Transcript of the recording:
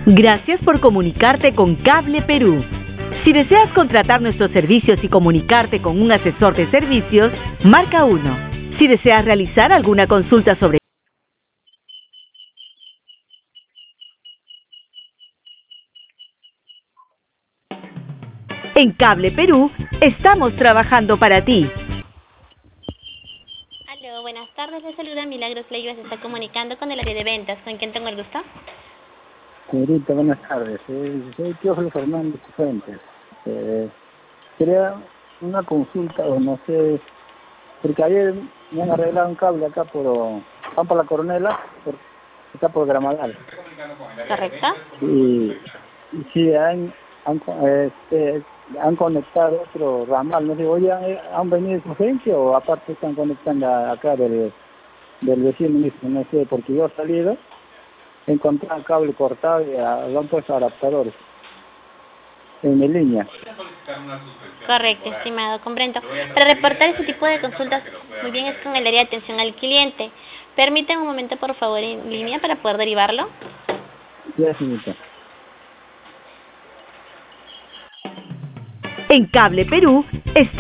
Gracias por comunicarte con Cable Perú. Si deseas contratar nuestros servicios y comunicarte con un asesor de servicios, marca 1. Si deseas realizar alguna consulta sobre En Cable Perú, estamos trabajando para ti. Aló, buenas tardes, le saluda Milagros Leiva, se está comunicando con el área de ventas. ¿Con quién tengo el gusto? Señorita, buenas tardes. Soy Teófilo Fernández Fuentes. Quería una consulta, o no sé, porque ayer me han arreglado un cable acá por La Coronela, acá por Gramadal. ¿Correcto? Y sí, han conectado otro ramal. No sé, oye, ¿han venido de su agencia o aparte están conectando acá del vecino mismo? No sé, porque yo he salido, he encontrado el cable cortado y lo han puesto adaptadores en mi línea. Correcto, estimado, comprendo. Para reportar ese tipo de consultas, muy bien, es con el área de atención al cliente. Permítame un momento, por favor, en línea para poder derivarlo. Ya, señorita. En Cable Perú, estamos